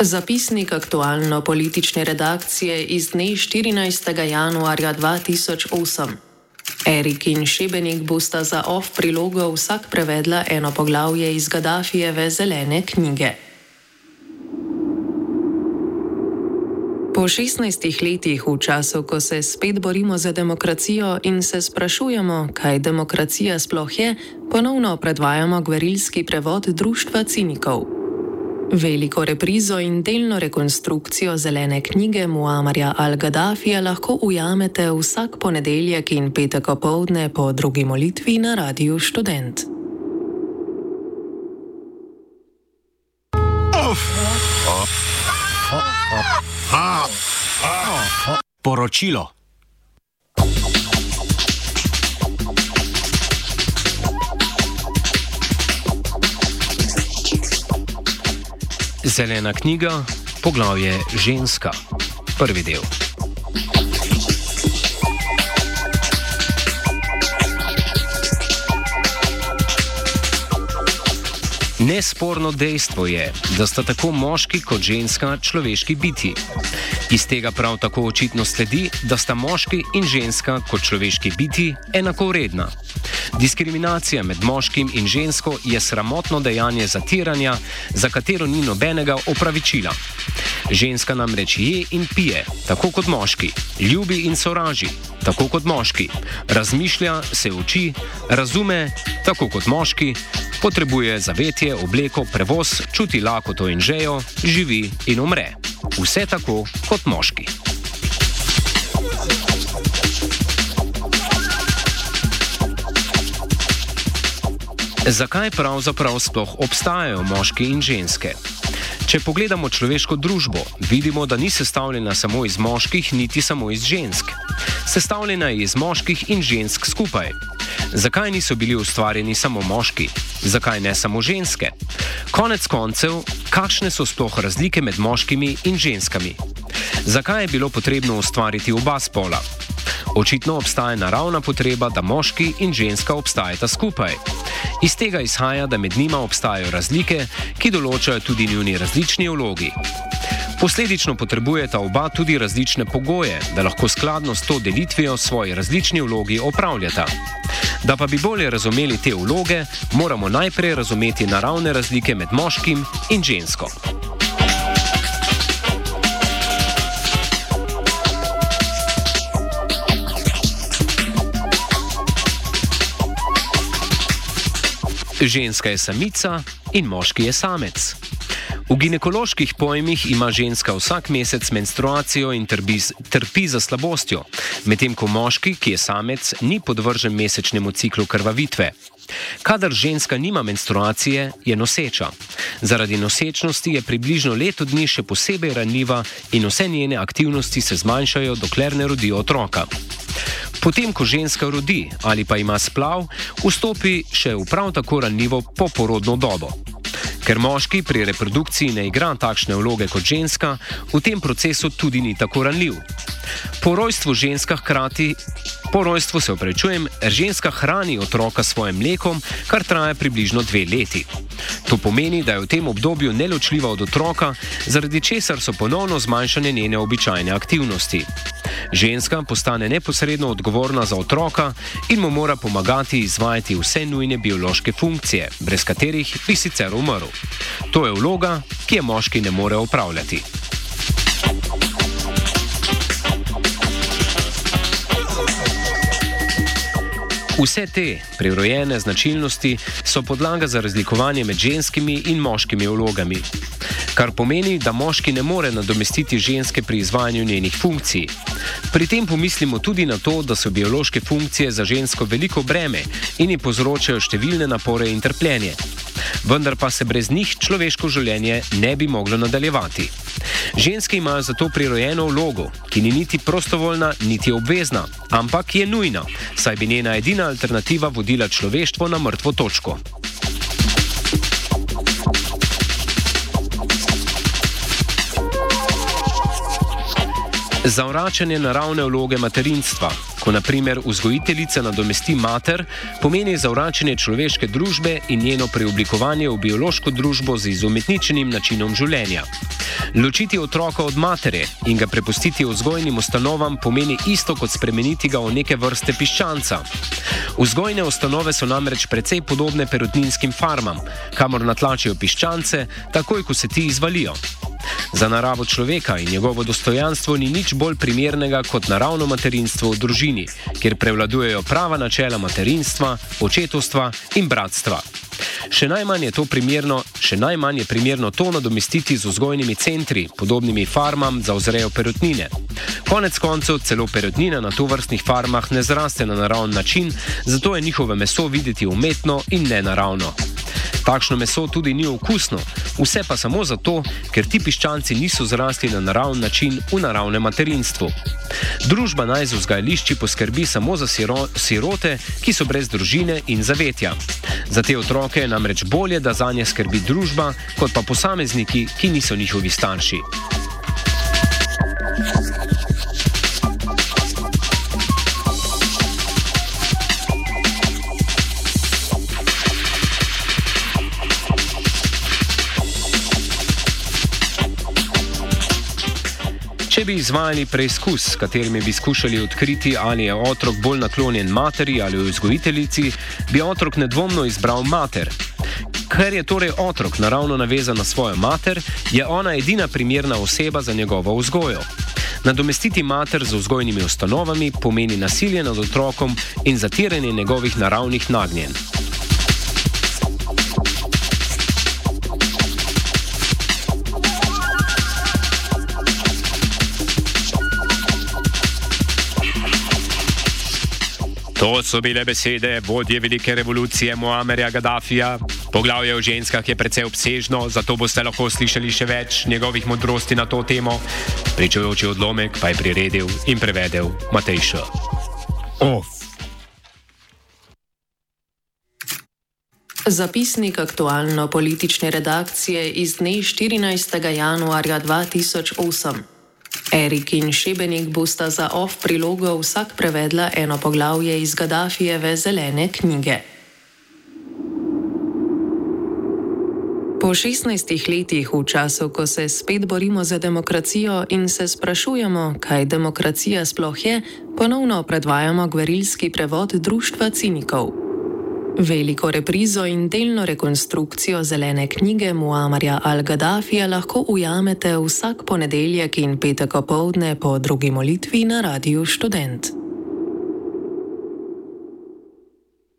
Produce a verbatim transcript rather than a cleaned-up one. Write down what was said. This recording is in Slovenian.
Zapisnik aktualno-politične redakcije iz dne štirinajstega januarja dva tisoč osem. Erik in Šebenik bosta za off prilogo vsak prevedla eno poglavje iz Gaddafijeve zelene knjige. Po šestnajstih letih, v času, ko se spet borimo za demokracijo in se sprašujemo, kaj demokracija sploh je, ponovno predvajamo gverilski prevod Društva cinikov. Veliko reprizo in delno rekonstrukcijo zelene knjige Muamarja al-Gaddafija lahko ujamete vsak ponedeljek in petek opoldne po drugi molitvi na Radiu Študent. Poročilo. Zelena knjiga, poglavje Ženska. Prvi del. Nesporno dejstvo je, da sta tako moški kot ženska človeški bitji. Iz tega prav tako očitno sledi, da sta moški in ženska kot človeški bitji enakovredna. Diskriminacija med moškim in žensko je sramotno dejanje zatiranja, za katero ni nobenega opravičila. Ženska namreč je in pije, tako kot moški, ljubi in sovraži, tako kot moški, razmišlja, se uči, razume, tako kot moški, potrebuje zavetje, obleko, prevoz, čuti lakoto in žejo, živi in umre. Vse tako kot moški. Zakaj pravzaprav sploh obstajajo moški in ženske? Če pogledamo človeško družbo, vidimo, da ni sestavljena samo iz moških, niti samo iz žensk. Sestavljena je iz moških in žensk skupaj. Zakaj niso bili ustvarjeni samo moški? Zakaj ne samo ženske? Konec koncev, kakšne so sploh razlike med moškimi in ženskami? Zakaj je bilo potrebno ustvariti oba spola? Očitno obstaja naravna potreba, da moški in ženska obstajata skupaj. Iz tega izhaja, da med njima obstajajo razlike, ki določajo tudi njuni različni vlogi. Posledično potrebujeta oba tudi različne pogoje, da lahko skladno s to delitvijo svoji različni vlogi opravljata. Da pa bi bolje razumeli te vloge, moramo najprej razumeti naravne razlike med moškim in žensko. Ženska je samica in moški je samec. V ginekoloških pojmih ima ženska vsak mesec menstruacijo in trpi, trpi za slabostjo, medtem ko moški, ki je samec, ni podvržen mesečnemu ciklu krvavitve. Kadar ženska nima menstruacije, je noseča. Zaradi nosečnosti je približno leto dni še posebej ranljiva in vse njene aktivnosti se zmanjšajo, dokler ne rodi otroka. Potem, ko ženska rodi ali pa ima splav, vstopi še v prav tako ranljivo poporodno dobo. Ker moški pri reprodukciji ne igra takšne vloge kot ženska, v tem procesu tudi ni tako ranljiv. Po rojstvu ženska hkrati, po rojstvu se opravičujem, ženska hrani otroka s svojim mlekom, kar traja približno dve leti. To pomeni, da je v tem obdobju neločljiva od otroka, zaradi česar so ponovno zmanjšane njene običajne aktivnosti. Ženska postane neposredno odgovorna za otroka in mu mora pomagati izvajati vse nujne biološke funkcije, brez katerih bi sicer umrl. To je vloga, ki je moški ne more opravljati. Vse te prirojene značilnosti so podlaga za razlikovanje med ženskimi in moškimi vlogami, kar pomeni, da moški ne more nadomestiti ženske pri izvajanju njenih funkcij. Pri tem pomislimo tudi na to, da so biološke funkcije za žensko veliko breme in ji povzročajo številne napore in trpljenje. Vendar pa se brez njih človeško življenje ne bi moglo nadaljevati. Ženske imajo zato prirojeno vlogo, ki ni niti prostovoljna, niti obvezna, ampak je nujna, saj bi njena edina alternativa vodila človeštvo na mrtvo točko. Zavračanje naravne vloge materinstva, Ko na primer vzgojiteljica nadomesti mater, pomeni zavračanje človeške družbe in njeno preoblikovanje v biološko družbo z izumetničenim načinom življenja. Ločiti otroka od matere in ga prepustiti vzgojnim ustanovam pomeni isto kot spremeniti ga v neke vrste piščanca. Vzgojne ustanove so namreč precej podobne perutninskim farmam, kamor natlačijo piščance, takoj ko se ti izvalijo. Za naravo človeka in njegovo dostojanstvo ni nič bolj primernega kot naravno materinstvo v družini, kjer prevladujejo prava načela materinstva, očetovstva in bratstva. Še najmanj je to primerno, še najmanj je primerno to nadomestiti z vzgojnimi centri, podobnimi farmam za vzrejo perutnine. Konec koncev celo perutnina na tovrstnih farmah ne zraste na naravn način, zato je njihovo meso videti umetno in nenaravno. Takšno meso tudi ni okusno, vse pa samo zato, ker ti piščanci niso zrasli na naravn način v naravnem materinstvu. Družba naj z vzgajališči poskrbi samo za siro, sirote, ki so brez družine in zavetja. Za te otroke je namreč bolje, da zanje skrbi družba, kot pa posamezniki, ki niso njihovi starši. Če bi izvajali preizkus, s katerimi bi skušali odkriti, ali je otrok bolj naklonjen materi ali vzgojiteljici, bi otrok nedvomno izbral mater. Ker je torej otrok naravno navezan na svojo mater, je ona edina primerna oseba za njegovo vzgojo. Nadomestiti mater z vzgojnimi ustanovami pomeni nasilje nad otrokom in zatiranje njegovih naravnih nagnjenj. To so bile besede vodje velike revolucije Muamerja Gaddafija. Poglavje o ženskah je precej obsežno, zato boste lahko slišali še več njegovih modrosti na to temo. Pričujoči odlomek pa je priredil in prevedel Matej Š. Off. Zapisnik aktualno-politične redakcije iz dne štirinajstega januarja dva tisoč osem. Erik in Šebenik bosta za off prilogo vsak prevedla eno poglavje iz Gaddafijeve zelene knjige. Po šestnajstih letih v času, ko se spet borimo za demokracijo in se sprašujemo, kaj demokracija sploh je, ponovno predvajamo gverilski prevod Društva cinikov. Veliko reprizo in delno rekonstrukcijo zelene knjige Muamarja al-Gaddafija lahko ujamete vsak ponedeljek in petek opoldne po drugi molitvi na Radiu Študent.